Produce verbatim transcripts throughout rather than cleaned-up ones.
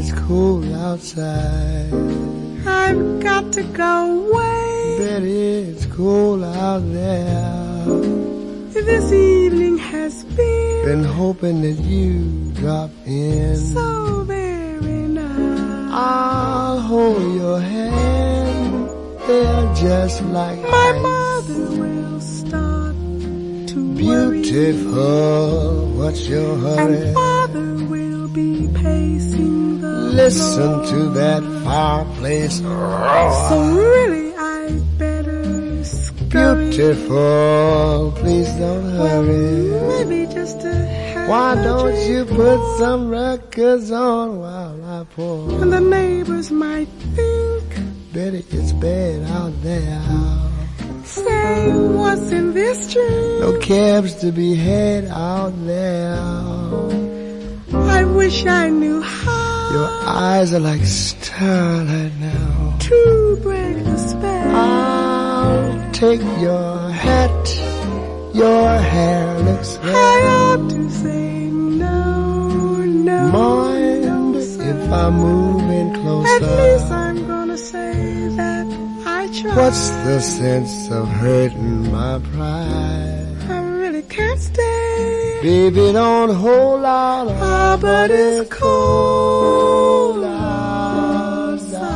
it's cold outside. I've got to go away. Betty, it's cold out there. This evening has been Been hoping that you drop in. so very nice. I'll hold your hand. They're just like My ice. mother will start to worry, Beautiful, what's your hurry? and father will be pacing the Listen floor. to that fireplace roar. So really I'd better scurry. Beautiful, please don't hurry. Maybe just to have Why a don't drink. you put some records on while I pour? And the neighbors might think, Betty, it's bad out there. say, what's in this drink? No cabs to be had out there. I wish I knew how Your eyes are like starlight now. to break the spell. I'll take your hat. Your hair looks I red. ought to say no, no, Mind no, if sir. I move in At least closer? I'm gonna say that I tried. What's the sense of hurting my pride? I really can't stay. Baby, don't hold out. Ah, but it's cold outside.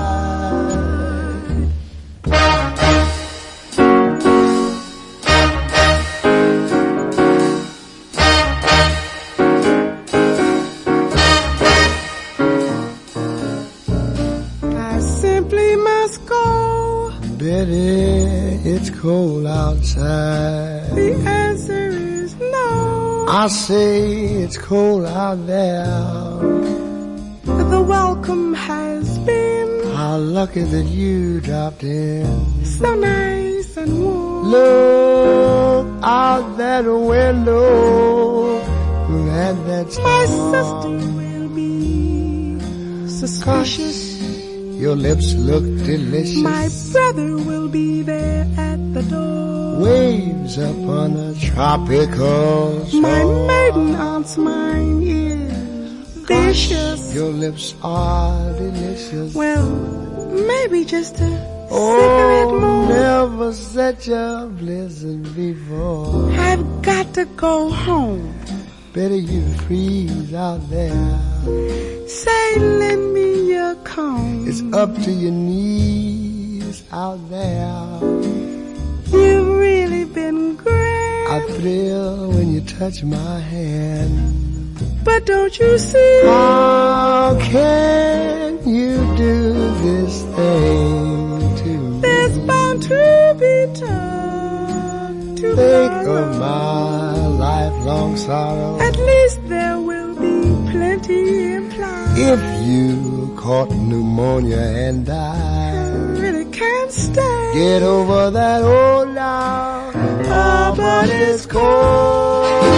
I simply must go. Betty, it's cold outside. The answer is no. I say it's cold out there. The welcome has been How lucky that you dropped in. so nice and warm. Look out that window. And that's My sister will be suspicious. Your lips look delicious. My brother will be there at the door. Waves up on a tropical shore. My maiden aunt's mind is vicious. Your lips are delicious. Well, maybe just a Oh, cigarette more. never such a blizzard before. I've got to go home. Better you freeze out there. Say, lend me your comb. It's up to your knees out there. You've really been great. I thrill when you touch my hand. But don't you see? How can you do this thing to me? There's bound to be time to Think borrow. of my lifelong sorrow. At least there will be plenty implied. If you caught pneumonia and I died, really can't stay. get over that old now. Oh, but it's cold